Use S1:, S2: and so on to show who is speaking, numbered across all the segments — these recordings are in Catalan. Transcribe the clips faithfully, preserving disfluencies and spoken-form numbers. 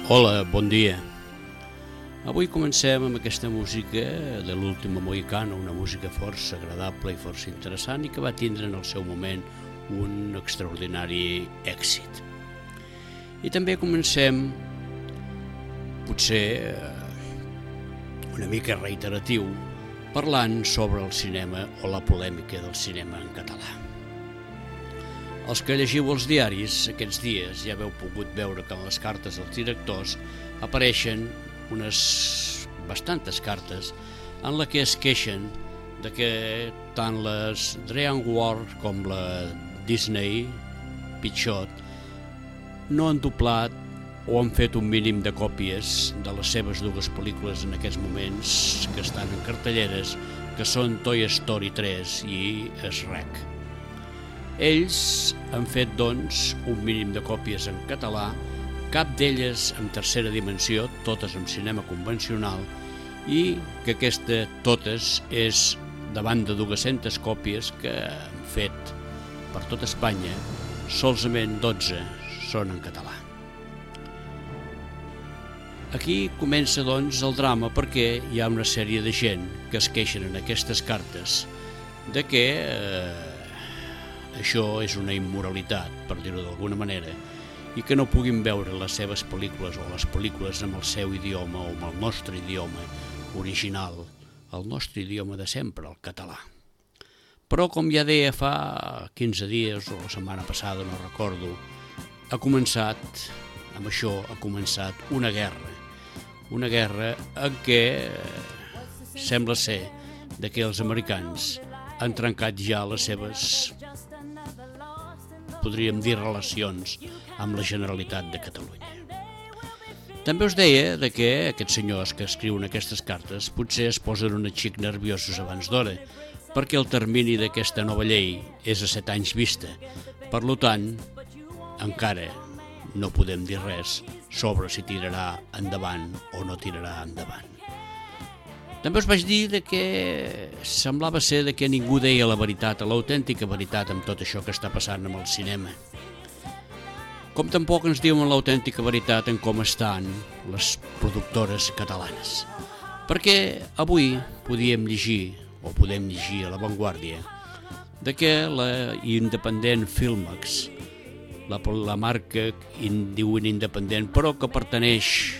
S1: Hola, bon dia. Avui comencem amb aquesta música de l'Último Mohicano, una música força agradable i força interessant i que va tindre en el seu moment un extraordinari èxit. I també comencem, potser una mica reiteratiu, parlant sobre el cinema o la polèmica del cinema en català. Els que llegiu els diaris aquests dies ja heu pogut veure que en les cartes dels directors apareixen unes bastantes cartes en la que es queixen de que tant les DreamWorks com la Disney Pictures no han doblat o han fet un mínim de còpies de les seves dues pel·lícules en aquests moments que estan en cartelleres, que són Toy Story tres i Shrek. Ells han fet, doncs, un mínim de còpies en català, cap d'elles en tercera dimensió, totes en cinema convencional, i que aquesta, totes, és davant de dues-centes còpies que han fet per tot Espanya, solament dotze són en català. Aquí comença, doncs, el drama perquè hi ha una sèrie de gent que es queixen en aquestes cartes de que eh, això és una immoralitat, per dir-ho d'alguna manera, i que no puguin veure les seves pel·lícules o les pel·lícules amb el seu idioma o amb el nostre idioma original, el nostre idioma de sempre, el català. Però, com ja deia fa quinze dies o la setmana passada, no recordo, ha començat, amb això ha començat una guerra, una guerra en què sembla ser de que els americans han trencat ja les seves, podríem dir, relacions amb la Generalitat de Catalunya. També us deia de que aquests senyors que escriuen aquestes cartes potser es posen un xic nerviosos abans d'hora, perquè el termini d'aquesta nova llei és a set anys vista. Per tant, encara no podem dir res sobre si tirarà endavant o no tirarà endavant. També us vaig dir de que semblava ser de que ningú deia la veritat, l'autèntica veritat amb tot això que està passant amb el cinema. Com tampoc ens diuen l'autèntica veritat en com estan les productores catalanes. Perquè avui podíem llegir, o podem llegir a La Vanguardia, de que la Independent Filmex, la, la marca in, diuen independent, però que pertaneix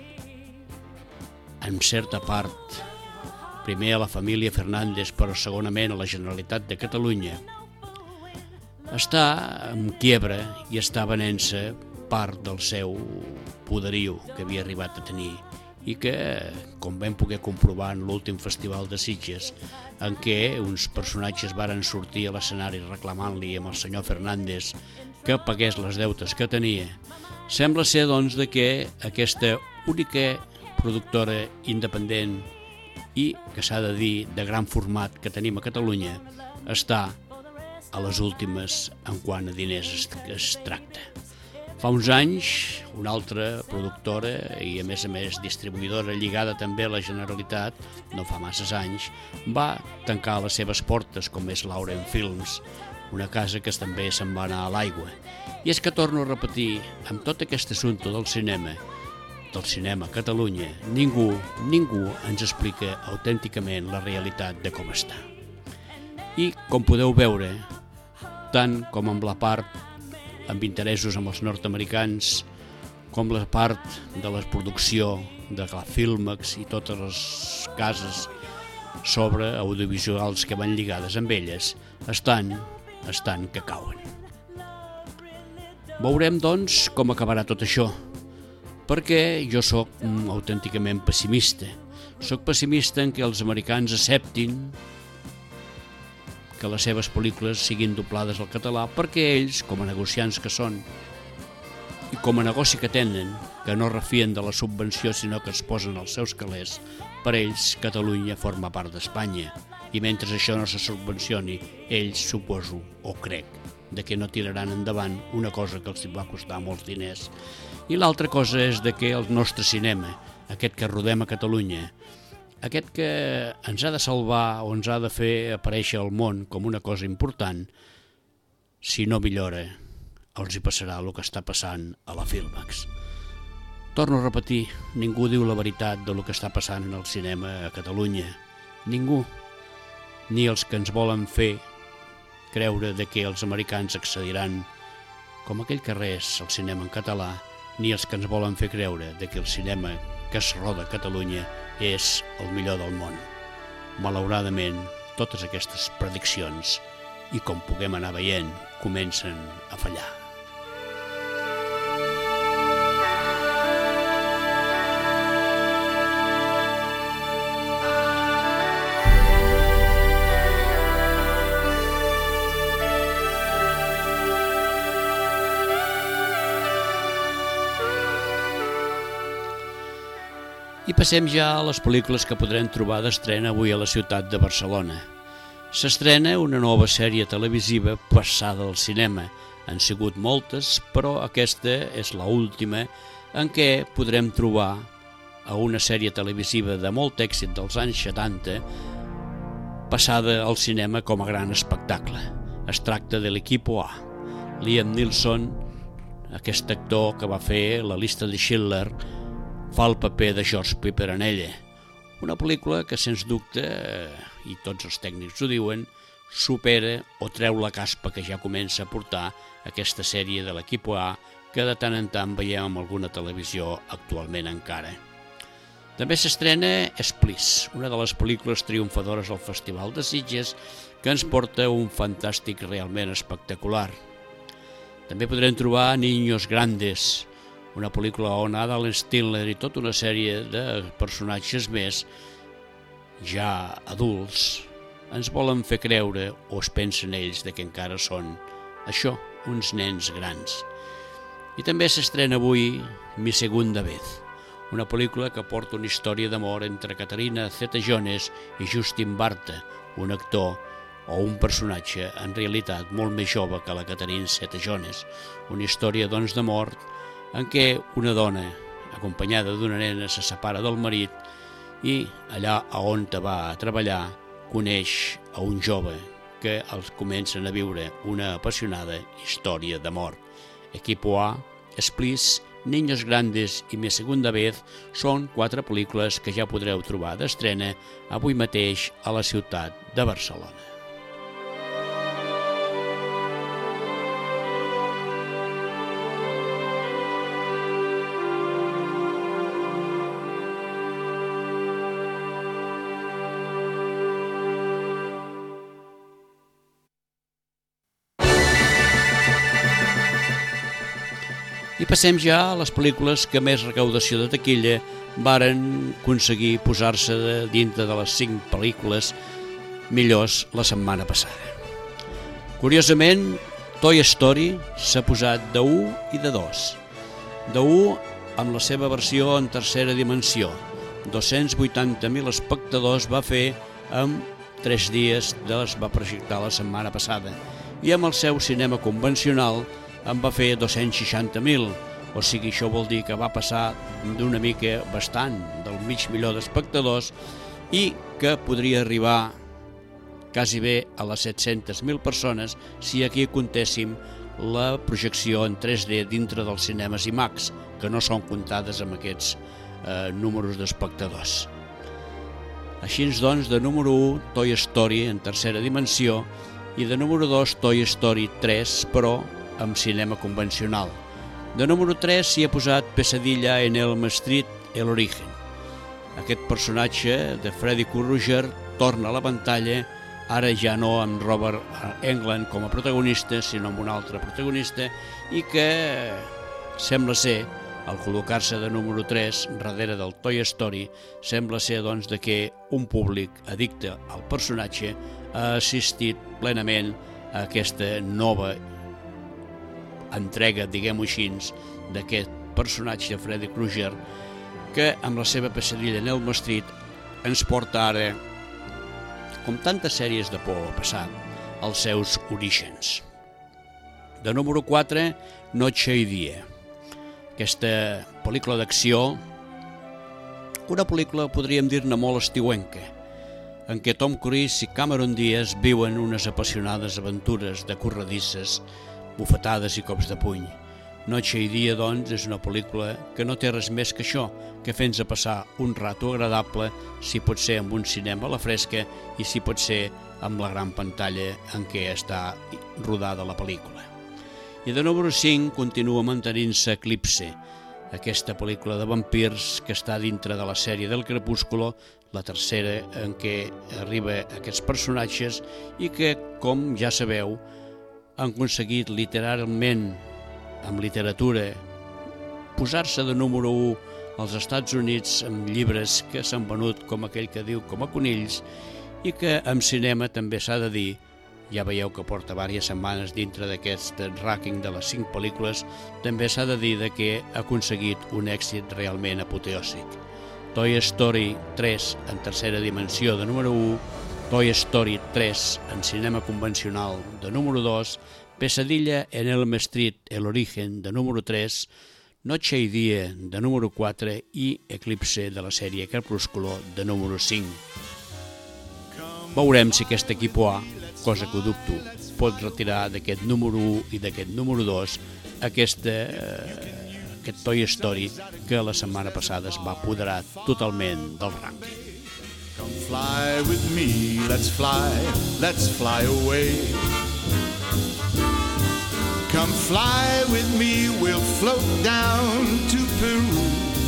S1: en certa part primer a la família Fernández, però segonament a la Generalitat de Catalunya, està en quiebra i està venent-se part del seu poderío que havia arribat a tenir i que, com vam poder comprovar en l'últim festival de Sitges, en què uns personatges varen sortir a l'escenari reclamant-li amb el senyor Fernández que pagués les deutes que tenia, sembla ser, doncs, de que aquesta única productora independent i que s'ha de dir de gran format que tenim a Catalunya està a les últimes en quant a diners es, es tracta. Fa uns anys, una altra productora i a més a més distribuïdora lligada també a la Generalitat, no fa masses anys, va tancar les seves portes, com és Lauren Films, una casa que també se'n va anar a l'aigua. I és que torno a repetir, amb tot aquest assumpte del cinema, del cinema a Catalunya, ningú, ningú ens explica autènticament la realitat de com està. I, com podeu veure, tant com amb la part amb interessos amb els nord-americans, com la part de la producció de la Filmex i totes les cases sobre audiovisuals que van lligades amb elles, estan, estan que cauen. Veurem, doncs, com acabarà tot això, perquè jo sóc mm, autènticament pessimista. Soc pessimista en que els americans acceptin que les seves pel·lícules siguin doblades al català perquè ells, com a negociants que són i com a negoci que tenen, que no refien de la subvenció sinó que es posen als seus calés, per ells Catalunya forma part d'Espanya i mentre això no se subvencioni, ells suposo o crec de que no tiraran endavant una cosa que els va costar molts diners. I l'altra cosa és de que el nostre cinema, aquest que rodem a Catalunya, aquest que ens ha de salvar o ens ha de fer aparèixer al món com una cosa important, si no millora, els hi passarà el que està passant a la Filmex. Torno a repetir, ningú diu la veritat del que està passant en el cinema a Catalunya. Ningú. Ni els que ens volen fer creure de que els americans accediran, com aquell que res, al cinema en català, ni els que ens volen fer creure de que el cinema que es roda a Catalunya és el millor del món. Malauradament, totes aquestes prediccions, i com puguem anar veient, comencen a fallar. I passem ja a les pel·lícules que podrem trobar d'estrena avui a la ciutat de Barcelona. S'estrena una nova sèrie televisiva passada al cinema. Han sigut moltes, però aquesta és l'última en què podrem trobar a una sèrie televisiva de molt èxit dels anys setanta passada al cinema com a gran espectacle. Es tracta de l'Equipo A. Liam Neeson, aquest actor que va fer La llista de Schindler, fa el paper de George Pepper en ella. Una pel·lícula que, sens dubte, i tots els tècnics ho diuen, supera o treu la caspa que ja comença a portar aquesta sèrie de l'Equipo A que de tant en tant veiem en alguna televisió actualment encara. També s'estrena Split, una de les pel·lícules triomfadores al Festival de Sitges que ens porta un fantàstic realment espectacular. També podrem trobar Niños Grandes, una pel·lícula on Adam Sandler i tota una sèrie de personatges més, ja adults, ens volen fer creure, o es pensen ells, de que encara són això, uns nens grans. I també s'estrena avui Mi segunda vez, una pel·lícula que porta una història d'amor entre Caterina Zeta-Jones i Justin Bartha, un actor o un personatge en realitat molt més jove que la Caterina Zeta-Jones. Una història, doncs, d'amor en què una dona, acompanyada d'una nena, se separa del marit i allà on va a treballar coneix a un jove que els comencen a viure una apassionada història d'amor. Equipo A, Split, Niños Grandes i Mi segunda vez són quatre pel·lícules que ja podreu trobar d'estrena avui mateix a la ciutat de Barcelona. I passem ja a les pel·lícules que més recaudació de taquilla varen aconseguir posar-se de dintre de les cinc pel·lícules millors la setmana passada. Curiosament, Toy Story s'ha posat de u i de dos. De u amb la seva versió en tercera dimensió. dos-cents vuitanta mil espectadors va fer en tres dies de les va projectar la setmana passada. I amb el seu cinema convencional en va fer dos-cents seixanta mil, o sigui, això vol dir que va passar d'una mica bastant del mig milió d'espectadors i que podria arribar quasi bé a les set-centes mil persones si aquí comptéssim la projecció en tres D dintre dels cinemes IMAX, que no són comptades amb aquests eh, números d'espectadors. Així doncs, de número u, Toy Story en tercera dimensió, i de número dos, Toy Story tres, però amb cinema convencional. De número tres s'hi ha posat Pesadilla en Elm Street, El Origen. Aquest personatge de Freddy Krueger torna a la pantalla, ara ja no amb Robert Englund com a protagonista, sinó amb un altre protagonista, i que sembla ser, al col·locar-se de número tres darrere del Toy Story, sembla ser doncs de que un públic addicte al personatge ha assistit plenament a aquesta nova entrega, diguem-ho així, d'aquest personatge de Freddy Krueger, que amb la seva Pesadilla en Elm Street ens porta ara, com tantes sèries de por ha passat, als seus orígens. De número quatre, Noche y Día. Aquesta pel·lícula d'acció, una pel·lícula podríem dir-ne molt estiuenca, en què Tom Cruise i Cameron Diaz viuen unes apassionades aventures de corredisses, bufetades i cops de puny. Noche i dia, doncs, és una pel·lícula que no té res més que això, que fer-nos passar un rato agradable, si pot ser amb un cinema a la fresca i si pot ser amb la gran pantalla en què està rodada la pel·lícula. I de número cinc continua mantenint-se Eclipse, aquesta pel·lícula de vampirs que està dintre de la sèrie del Crepúsculo, la tercera en què arriba aquests personatges i que, com ja sabeu, han aconseguit literalment, amb literatura, posar-se de número u als Estats Units amb llibres que s'han venut com aquell que diu com a conills i que amb cinema també s'ha de dir, ja veieu que porta diverses setmanes dintre d'aquest rànquing de les cinc pel·lícules, també s'ha de dir que ha aconseguit un èxit realment apoteòsic. Toy Story tres en tercera dimensió de número u, Toy Story tres en cinema convencional de número dos, Pesadilla en Elm Street, El Origen de número tres, Noche y Día de número quatre i Eclipse de la sèrie Crepúsculo de número cinc. Veurem si aquest equip A, cosa que ho dubto, pot retirar d'aquest número u i d'aquest número dos aquesta, eh, aquest Toy Story que la setmana passada es va apoderar totalment del rànquing.
S2: Come fly with me, let's fly, let's fly away. Come fly with me, we'll float down to Peru.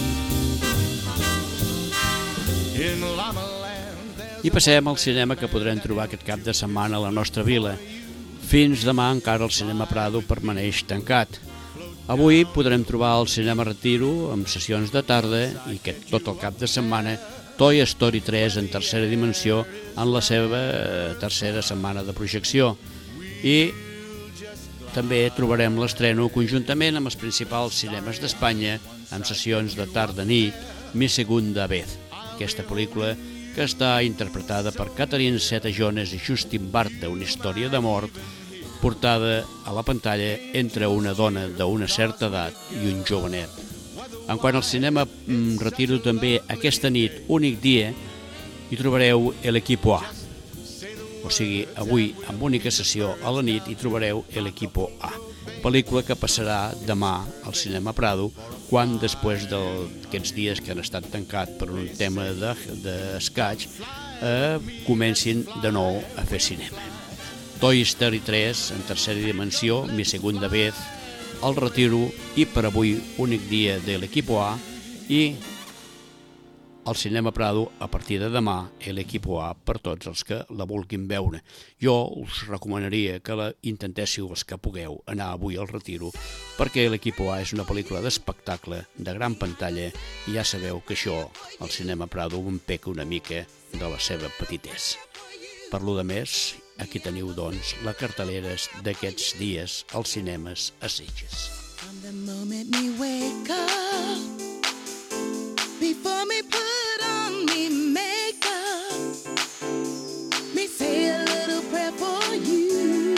S2: In Llama Land.
S1: I passem al cinema que podrem trobar aquest cap de setmana a la nostra vila. Fins demà encara el cinema Prado permaneix tancat. Avui podrem trobar el cinema Retiro amb sessions de tarda i que tot el cap de setmana Toy Story tres en tercera dimensió en la seva tercera setmana de projecció. I també trobarem l'estreno conjuntament amb els principals cinemes d'Espanya amb sessions de tarda-nit Mi segunda vez, aquesta pel·lícula que està interpretada per Catherine Zeta-Jones i Justin Bartha, una història de mort portada a la pantalla entre una dona d'una certa edat i un jovenet. En quant al cinema Retiro també aquesta nit, únic dia, hi trobareu l'Equipo A. O sigui, avui, amb única sessió a la nit, hi trobareu l'Equipo A, pel·lícula que passarà demà al cinema Prado, quan després d'aquests dies que han estat tancats per un tema d'escaig, eh, comencin de nou a fer cinema. Toy Story tres en tercera dimensió, Mi segunda vez, El Retiro i per avui únic dia de l'Equipo A i al cinema Prado a partir de demà l'Equipo A per tots els que la vulguin veure. Jo us recomanaria que la intentéssiu els que pugueu anar avui al Retiro perquè l'Equipo A és una pel·lícula d'espectacle de gran pantalla i ja sabeu que això al cinema Prado em peca una mica de la seva petitesa. Per lo de més, aquí teniu, doncs, la cartelera d'aquests dies als cinemes a Sitges.
S3: From the moment me wake up, before me put on me makeup, me say a little prayer for you.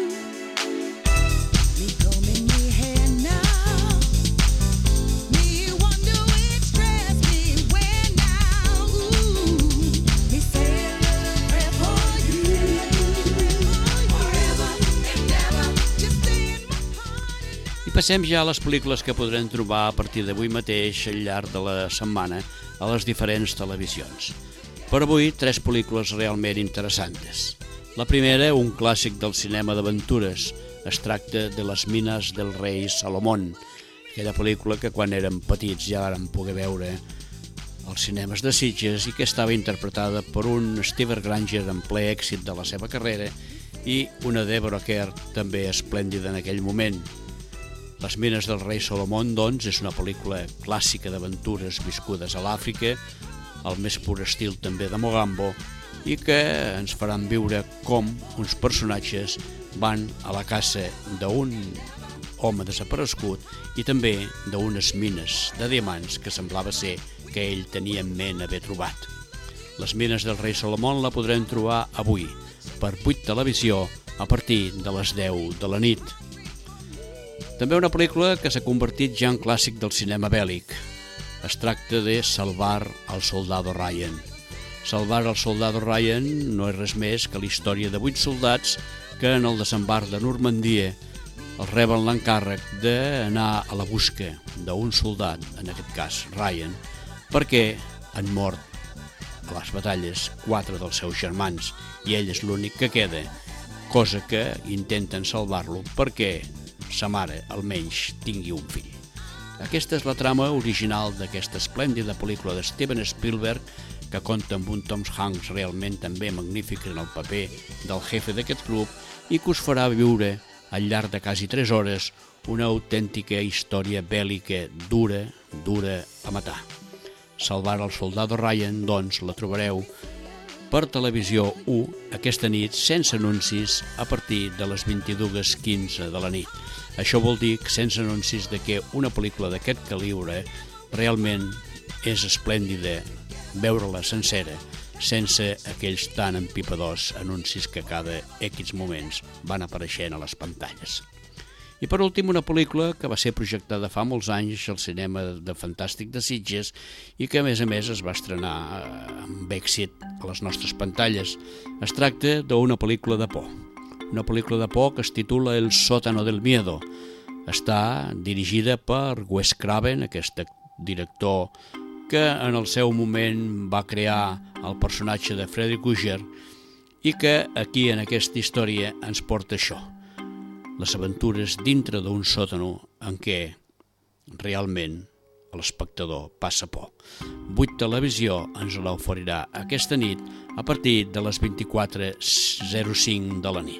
S3: Me combing me hair now, me wonder which dress me wear now. Ooh, me say a little prayer for you. Forever and ever, just stay in my heart.
S1: I passem ja a les pel·lícules que podrem trobar a partir d'avui mateix al llarg de la setmana a les diferents televisions. Per avui, tres pel·lícules realment interessants. La primera, un clàssic del cinema d'aventures. Es tracta de Les mines del rei Salomón, aquella pel·lícula que quan érem petits ja vam poder veure als cinemes de Sitges i que estava interpretada per un Steve Granger en ple èxit de la seva carrera i una Deborah Kerr també esplèndida en aquell moment. Les mines del rei Salomón, doncs, és una pel·lícula clàssica d'aventures viscudes a l'Àfrica, al més pur estil també de Mogambo, i que ens faran viure com uns personatges van a la caça d'un home desaparegut i també d'unes mines de diamants que semblava ser que ell tenia en ment haver trobat. Les mines del rei Salomón la podrem trobar avui, per vuit Televisió, a partir de les deu de la nit. També una pel·lícula que s'ha convertit ja en clàssic del cinema bèl·lic. Es tracta de Salvar al soldado Ryan. Salvar al soldado Ryan no és res més que la història de vuit soldats que en el desembarc de Normandia els reben l'encàrrec d'anar a la busca d'un soldat, en aquest cas Ryan, perquè han mort a les batalles quatre dels seus germans i ell és l'únic que queda, cosa que intenten salvar-lo perquè sa mare almenys tingui un fill. Aquesta és la trama original d'aquesta esplèndida pel·lícula de Steven Spielberg, que compta amb un Tom Hanks realment també magnífic en el paper del jefe d'aquest club i que us farà viure al llarg de quasi tres hores una autèntica història bèl·lica dura, dura a matar. Salvar el soldado Ryan, doncs, la trobareu per Televisió u aquesta nit sense anuncis a partir de les vint-i-dues quinze de la nit. Això vol dir que sense anuncis de que una pel·lícula d'aquest calibre realment és esplèndida veure-la sencera, sense aquells tan empipadors anuncis que cada X moments van apareixent a les pantalles. I per últim, una pel·lícula que va ser projectada fa molts anys al cinema de Fantàstic de Sitges i que a més a més es va estrenar amb èxit a les nostres pantalles. Es tracta d'una pel·lícula de por. Una pel·lícula de por que es titula El sótano del miedo. Està dirigida per Wes Craven, aquest director que en el seu moment va crear el personatge de Freddy Krueger i que aquí en aquesta història ens porta això, les aventures dintre d'un sòtano en què realment l'espectador passa por. vuit Televisió ens l'oferirà aquesta nit a partir de les vint-i-quatre zero cinc de la nit.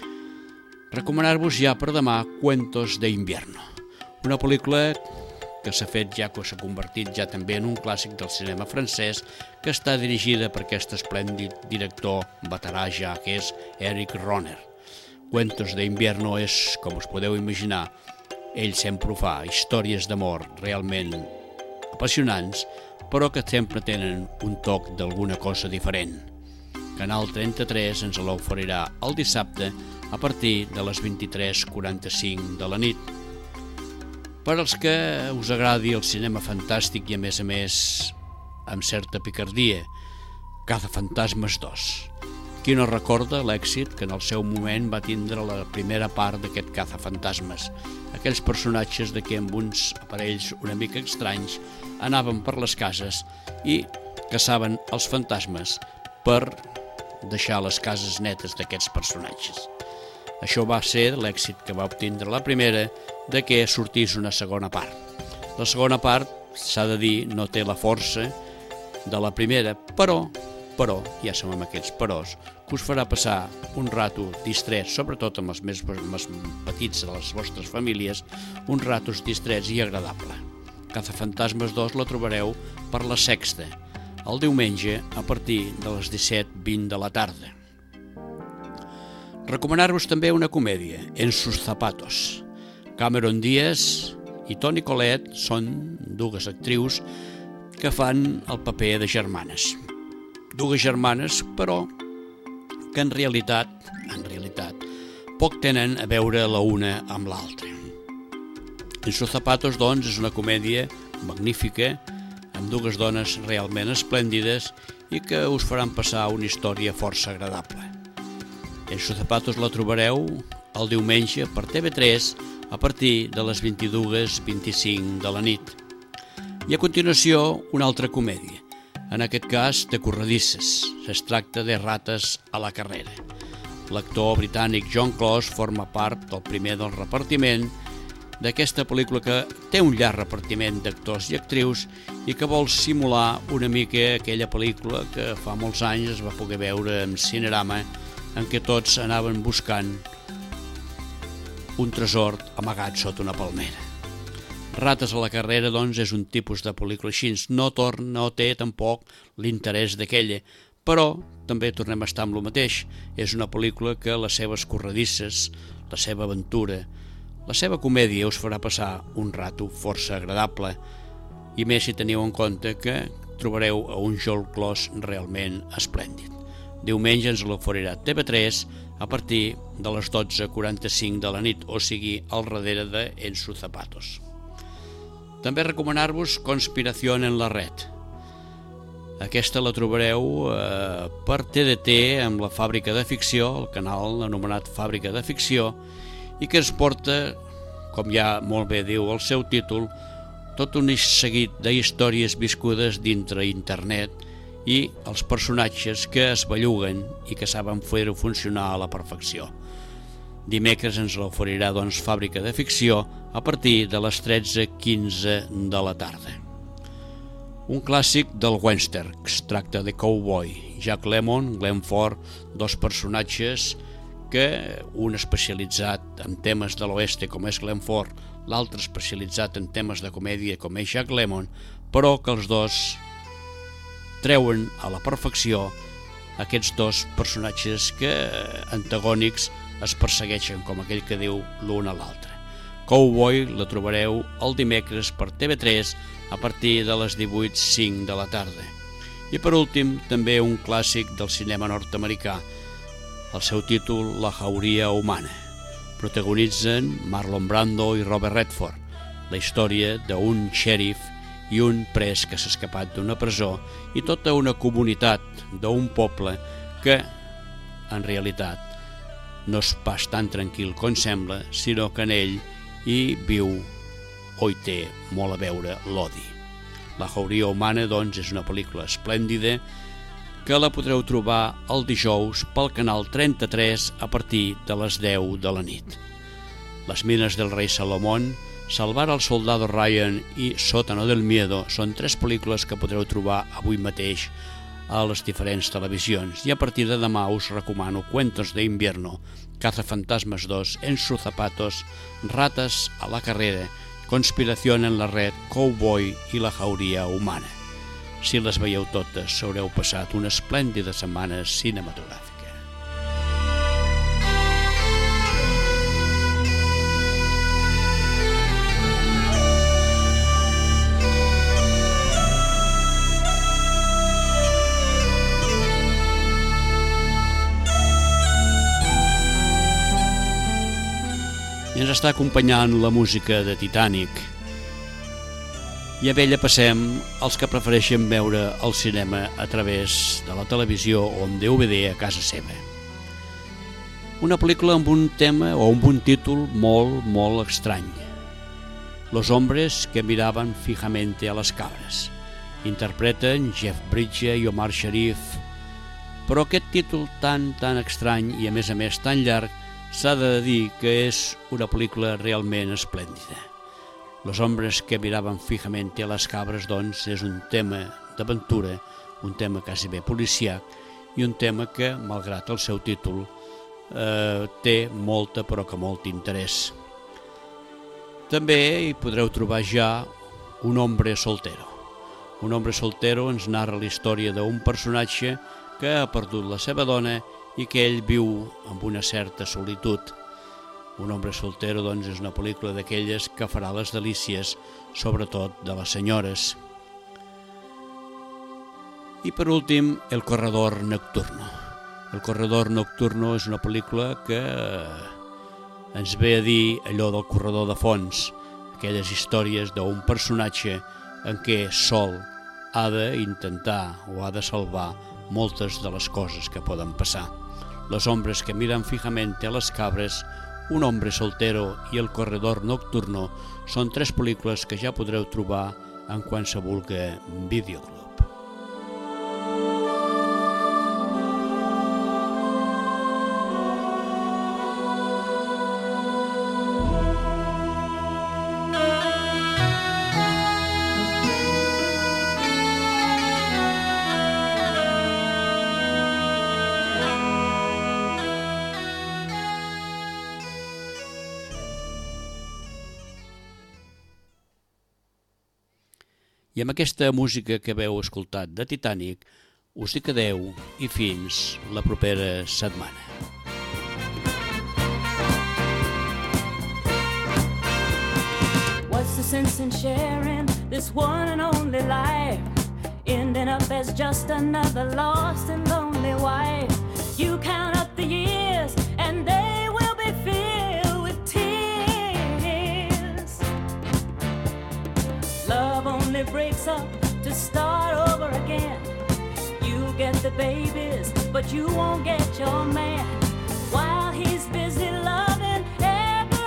S1: Recomanar-vos ja per demà Cuentos de invierno, una pel·lícula que s'ha fet ja, que s'ha convertit ja també en un clàssic del cinema francès, que està dirigida per aquest esplèndid director veterà ja, que és Eric Rohner. Cuentos de invierno és, com us podeu imaginar, ell sempre ho fa, històries d'amor realment apassionants, però que sempre tenen un toc d'alguna cosa diferent. Canal trenta-tres ens l'oferirà el dissabte a partir de les vint-i-tres quaranta-cinc de la nit. Per als que us agradi el cinema fantàstic i a més a més amb certa picardia, Cazafantasmes dos. Qui no recorda l'èxit que en el seu moment va tindre la primera part d'aquest Cazafantasmes, aquells personatges de què amb uns aparells una mica estranys anaven per les cases i caçaven els fantasmes per deixar les cases netes d'aquests personatges. Això va ser l'èxit que va obtindre la primera, de que sortís una segona part. La segona part, s'ha de dir, no té la força de la primera, però, però, ja som amb aquests peròs, que us farà passar un rato distret, sobretot amb els més, més petits de les vostres famílies, uns ratos distrets i agradable. Cazafantasmes dos la trobareu per la Sexta, el diumenge a partir de les disset vint de la tarda. Recomanar-vos també una comèdia, En sus zapatos. Cameron Diaz i Toni Collette són dues actrius que fan el paper de germanes. Dues germanes, però, que en realitat, en realitat, poc tenen a veure la una amb l'altra. En sus zapatos, doncs, és una comèdia magnífica, amb dues dones realment esplèndides i que us faran passar una història força agradable. En sus zapatos la trobareu el diumenge per T V tres a partir de les vint-i-dues vint-i-cinc de la nit. I a continuació, una altra comèdia, en aquest cas de corredisses. Es tracta de Rates a la carrera. L'actor britànic John Close forma part del primer del repartiment d'aquesta pel·lícula que té un llarg repartiment d'actors i actrius i que vol simular una mica aquella pel·lícula que fa molts anys es va poder veure en Cinerama, en què tots anaven buscant un tresor amagat sota una palmera. Rates a la carrera, doncs, és un tipus de pel·lícula així. No, torna, no té tampoc l'interès d'aquella, però també tornem a estar amb el mateix. És una pel·lícula que les seves corredisses, la seva aventura, la seva comèdia us farà passar un rato força agradable, i més si teniu en compte que trobareu a un John Close realment esplèndid. Diumenge ens l'oferirà T V tres a partir de les dotze quaranta-cinc de la nit, o sigui, al darrere de En sus zapatos. També recomanar-vos Conspiración en la red. Aquesta la trobareu eh, per T D T amb la Fàbrica de Ficció, el canal anomenat Fàbrica de Ficció, i que ens porta, com ja molt bé diu el seu títol, tot un seguit d'històries viscudes dintre internet i els personatges que es belluguen i que saben fer-ho funcionar a la perfecció. Dimecres ens l'oferirà doncs Fàbrica de Ficció a partir de les tretze quinze de la tarda. Un clàssic del western, que es tracta de Cowboy. Jack Lemmon, Glenn Ford, dos personatges que un especialitzat en temes de l'oeste com és Glenn Ford, l'altre especialitzat en temes de comèdia com és Jack Lemmon, però que els dos treuen a la perfecció aquests dos personatges que antagònics es persegueixen, com aquell que diu l'un a l'altre. Cowboy la trobareu el dimecres per T V tres a partir de les divuit cinc de la tarda. I per últim, també un clàssic del cinema nord-americà. El seu títol, La jauria humana. Protagonitzen Marlon Brando i Robert Redford, la història d'un xèrif i un pres que s'ha escapat d'una presó i tota una comunitat d'un poble que, en realitat, no és pas tan tranquil com sembla, sinó que en ell hi viu o hi té molt a veure l'odi. La jauria humana, doncs, és una pel·lícula esplèndida que la podreu trobar el dijous pel canal trenta-tres a partir de les deu de la nit. Les mines del rei Salomón, Salvar al soldado Ryan i Sótano del miedo són tres pel·lícules que podreu trobar avui mateix a les diferents televisions, i a partir de demà us recomano Cuentos de invierno, Cazafantasmas dos, En sus zapatos, Ratas a la carrera, Conspiración en la red, Cowboy i La jauria humana. Si les veieu totes, haureu passat una esplèndida setmana cinematogràfica. I ens està acompanyant la música de Titanic. I a ella passem els que prefereixen veure el cinema a través de la televisió o en D V D a casa seva. Una pel·lícula amb un tema o amb un títol molt, molt estrany. Los hombres que miraban fijamente a las cabras. Interpreten Jeff Bridges i Omar Sharif. Però aquest títol tan, tan estrany i a més a més tan llarg s'ha de dir que és una pel·lícula realment esplèndida. Los hombres que miraven fijamente a les cabres, doncs, és un tema d'aventura, un tema quasi bé policiac i un tema que, malgrat el seu títol, eh, té molta però que molt interès. També hi podreu trobar ja Un hombre soltero. Un hombre soltero ens narra la història d'un personatge que ha perdut la seva dona i que ell viu amb una certa solitud. Un hombre soltero, doncs, és una pel·lícula d'aquelles que farà les delícies, sobretot de les senyores. I per últim, El corredor nocturno. El corredor nocturno és una pel·lícula que ens ve a dir allò del corredor de fons, aquelles històries d'un personatge en què sol ha d'intentar o ha de salvar moltes de les coses que poden passar. Los hombres que miran fijamente a las cabres, Un hombre soltero i El corredor nocturno són tres pel·lícules que ja podreu trobar en qualsevol videoclub. I amb aquesta música que veu escoltat de Titanic, us hi quedeu i fins la propera setmana.
S4: What's the sense in sharing this one and only life, ending up as just another lost and lonely wife? You count up the years and they will be filled with tears. Love only breaks up to start over again. You get the babies, but you won't get your man, while he's busy loving every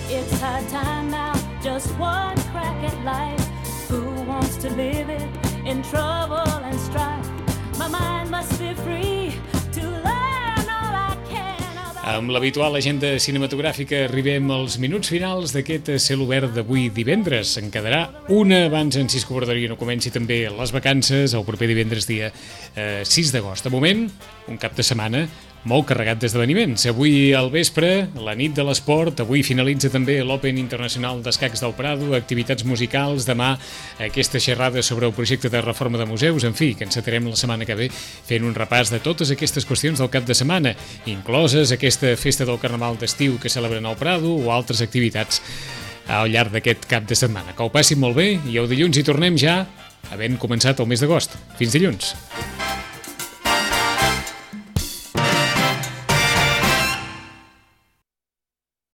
S4: It's high time now, just one crack at life. Who wants to live it in trouble and strife? My mind must be free to learn all I can about...
S5: Amb l'habitual agenda cinematogràfica arribem als minuts finals d'aquest cel obert d'avui divendres. En quedarà una abans en Cisco Borderia no comenci també les vacances el proper divendres dia eh, sis d'agost. De moment, un cap de setmana molt carregat d'esdeveniments. Avui al vespre, la nit de l'esport, avui finalitza també l'Open Internacional d'Escacs del Prado, activitats musicals, demà aquesta xerrada sobre el projecte de reforma de museus, en fi, que encetarem la setmana que ve fent un repàs de totes aquestes qüestions del cap de setmana, incloses aquesta festa del Carnaval d'estiu que celebren al Prado o altres activitats al llarg d'aquest cap de setmana. Que ho passin molt bé i el dilluns hi tornem ja havent començat el mes d'agost. Fins dilluns.